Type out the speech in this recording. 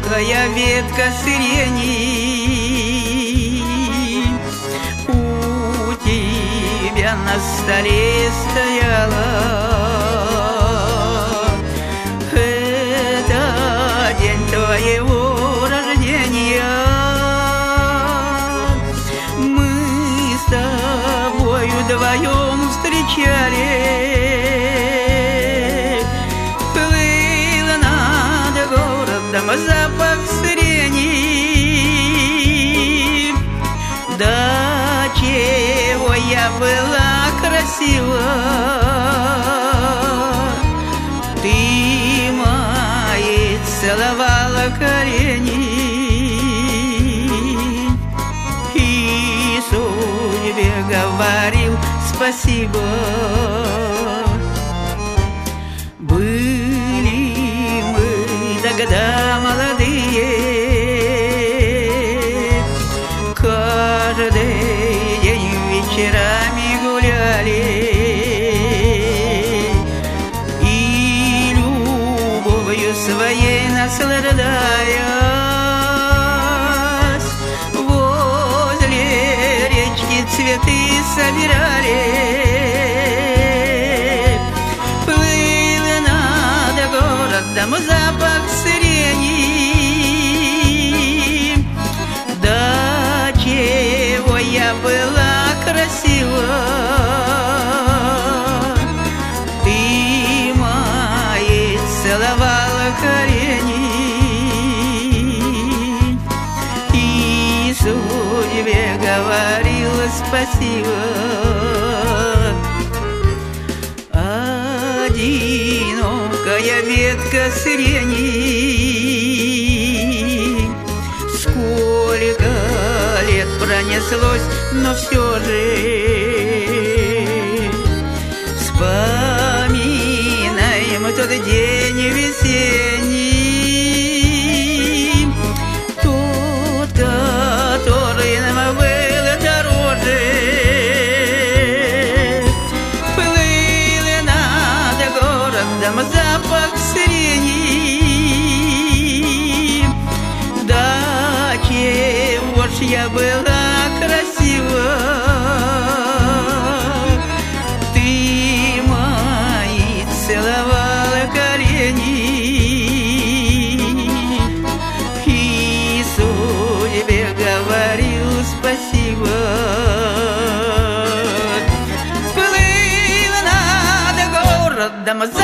одинокая ветка сирени у тебя на столе стояла. Это день твоего рождения. Мы с тобою вдвоем встречали. Запах сирени, да чего я была красива. Ты мои целовала колени и судьбе говорил спасибо. Когда молодые, каждый день вечерами гуляли, и любовью своей наслаждаясь, возле речки цветы собирали. Плыл над городом запах сирени, да чего я была красива. Ты мои целовала колени и судьбе говорила спасибо. Одинокая ветка сирени, сколько лет пронеслось, но все же вспоминаем тот день весенний, тот, который нам был дороже. Плыл над городом запах сирени, да чего ж я была красива. Ты мои целовала колени и судьбе говорил спасибо. Плыл над городом